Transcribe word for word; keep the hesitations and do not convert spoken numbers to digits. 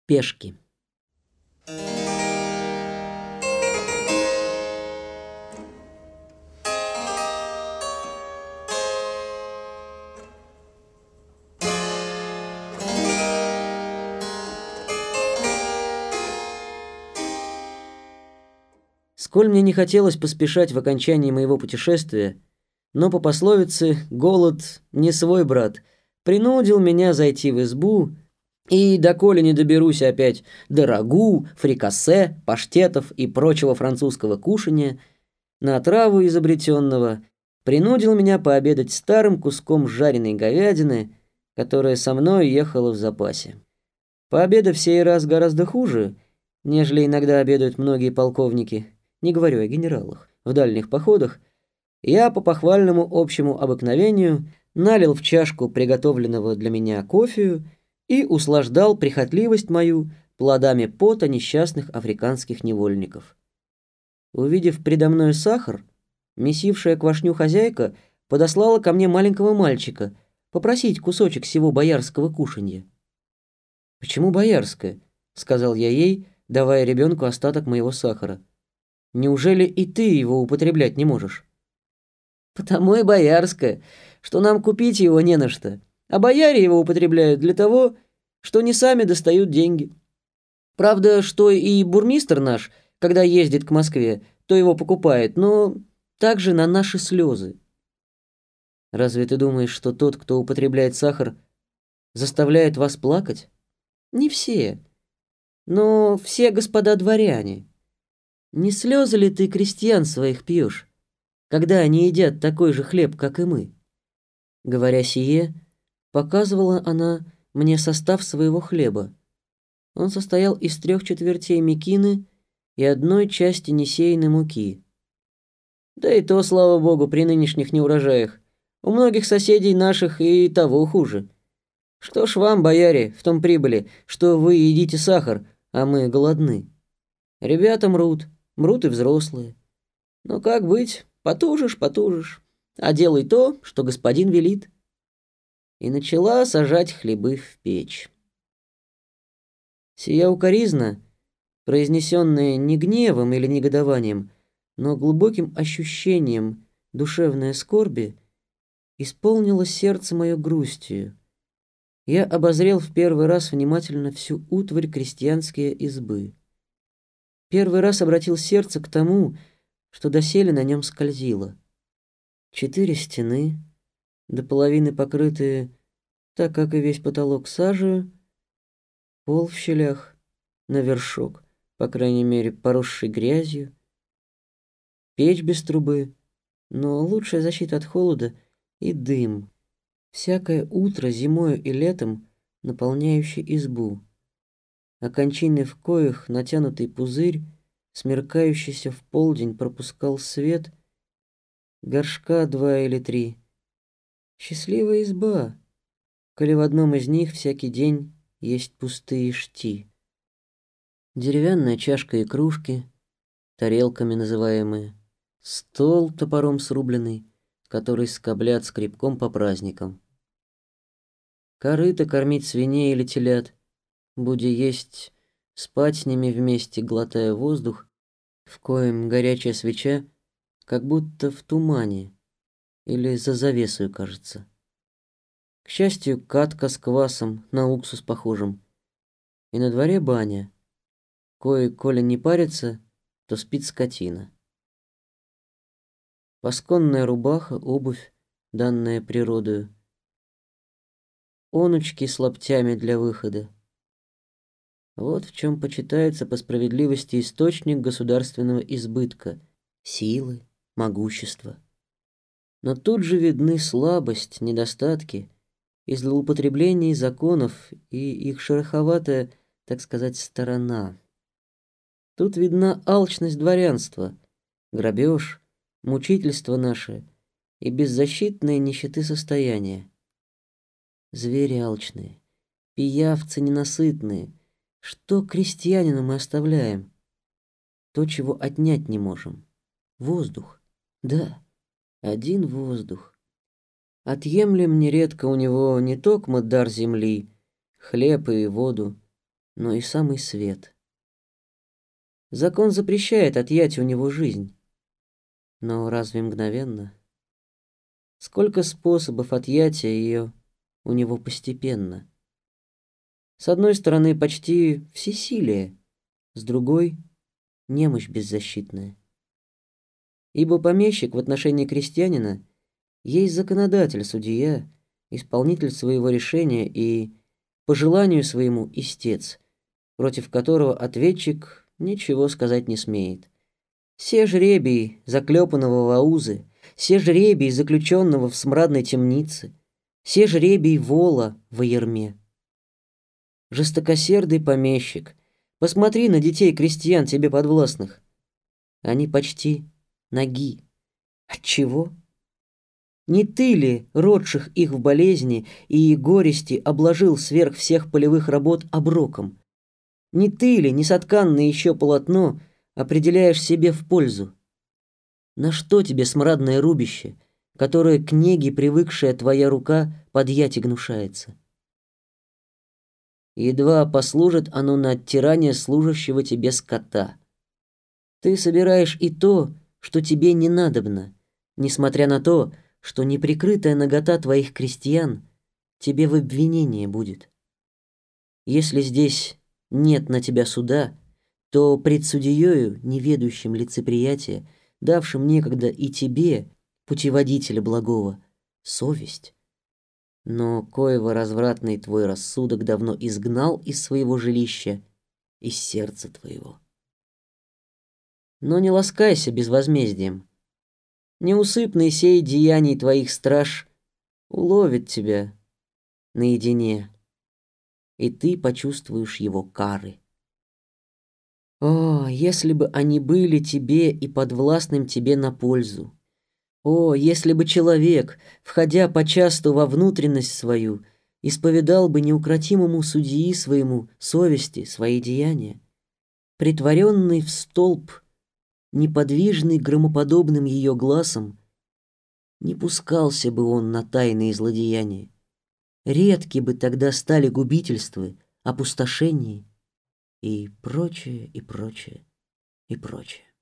Пешки. Сколь мне не хотелось поспешать в окончании моего путешествия, но по пословице «голод не свой брат» принудил меня зайти в избу, и доколе не доберусь опять до рагу, фрикасе, паштетов и прочего французского кушанья, на отраву изобретенного, принудил меня пообедать старым куском жареной говядины, которая со мной ехала в запасе. Пообедав в сей раз гораздо хуже, нежели иногда обедают многие полковники, не говорю о генералах, в дальних походах, я по похвальному общему обыкновению налил в чашку приготовленного для меня кофею и услаждал прихотливость мою плодами пота несчастных африканских невольников. Увидев предо мною сахар, месившая квашню хозяйка подослала ко мне маленького мальчика попросить кусочек сего боярского кушанья. «Почему боярское?» — сказал я ей, давая ребенку остаток моего сахара. «Неужели и ты его употреблять не можешь?» «Потому и боярское, что нам купить его не на что, а бояре его употребляют для того, что не сами достают деньги. Правда, что и бурмистр наш, когда ездит к Москве, то его покупает, но также на наши слезы». «Разве ты думаешь, что тот, кто употребляет сахар, заставляет вас плакать?» «Не все, но все господа дворяне. Не слезы ли ты крестьян своих пьешь, когда они едят такой же хлеб, как и мы?» Говоря сие, показывала она мне состав своего хлеба. Он состоял из трех четвертей мекины и одной части несеянной муки. Да и то, слава богу, при нынешних неурожаях. У многих соседей наших и того хуже. Что ж вам, бояре, в том прибыли, что вы едите сахар, а мы голодны? Ребята мрут, мрут и взрослые. Но как быть, потужишь, потужишь, а делай то, что господин велит. И начала сажать хлебы в печь. Сия укоризна, произнесенная не гневом или негодованием, но глубоким ощущением душевной скорби, исполнила сердце мое грустью. Я обозрел в первый раз внимательно всю утварь крестьянские избы. Первый раз обратил сердце к тому, что доселе на нем скользило. Четыре стены, до половины покрытые, так как и весь потолок, сажею, пол в щелях, на вершок, по крайней мере, поросший грязью, печь без трубы, но лучшая защита от холода и дым, всякое утро зимою и летом наполняющий избу, а кончины в коих натянутый пузырь, смеркающийся в полдень, пропускал свет, горшка два или три. Счастливая изба, коли в одном из них всякий день есть пустые шти. Деревянная чашка и кружки, тарелками называемые, стол топором срубленный, который скоблят скребком по праздникам. Корыто кормить свиней или телят, будя есть, спать с ними вместе, глотая воздух, в коем горячая свеча, как будто в тумане или за завесою кажется. К счастью, катка с квасом, на уксус похожим, и на дворе баня, кое, коли не парится, то спит скотина. Пасконная рубаха, обувь, данная природою, онучки с лаптями для выхода. Вот в чем почитается по справедливости источник государственного избытка, силы, могущества. Но тут же видны слабость, недостатки и злоупотребление законов и их шероховатая, так сказать, сторона. Тут видна алчность дворянства, грабеж, мучительство наше и беззащитные нищеты состояния. Звери алчные, пиявцы ненасытные, что крестьянину мы оставляем? То, чего отнять не можем. Воздух. Да, один воздух. Отъемлем нередко у него не токмо дар земли, хлеб и воду, но и самый свет. Закон запрещает отъять у него жизнь, но разве мгновенно? Сколько способов отъятия ее у него постепенно. С одной стороны, почти всесилие, с другой — немощь беззащитная. Ибо помещик в отношении крестьянина есть законодатель, судья, исполнитель своего решения и, по желанию своему, истец, против которого ответчик ничего сказать не смеет. Се жребий, заклепанного в аузы, се жребий, заключенного в смрадной темнице, се жребий вола во ярме. Жестокосердый помещик, посмотри на детей крестьян тебе подвластных. Они почти наги. Отчего? Не ты ли, родших их в болезни и горести, обложил сверх всех полевых работ оброком? Не ты ли, несотканное еще полотно, определяешь себе в пользу? На что тебе смрадное рубище, которое к неге привыкшая твоя рука подъять и гнушается? Едва послужит оно на оттирание служащего тебе скота. Ты собираешь и то, что тебе не надобно, несмотря на то, что неприкрытая нагота твоих крестьян тебе в обвинение будет. Если здесь нет на тебя суда, то пред судьею, неведающим лицеприятия, давшим некогда и тебе, путеводителя благого, совесть, но коего развратный твой рассудок давно изгнал из своего жилища, из сердца твоего. Но не ласкайся безвозмездием. Неусыпный сей деяний твоих страж уловит тебя наедине, и ты почувствуешь его кары. О, если бы они были тебе и подвластным тебе на пользу! О, если бы человек, входя почасту во внутренность свою, исповедал бы неукротимому судьи своему совести свои деяния, притворенный в столб, неподвижный громоподобным ее глазом, не пускался бы он на тайные злодеяния. Редки бы тогда стали губительства, опустошения и прочее, и прочее, и прочее.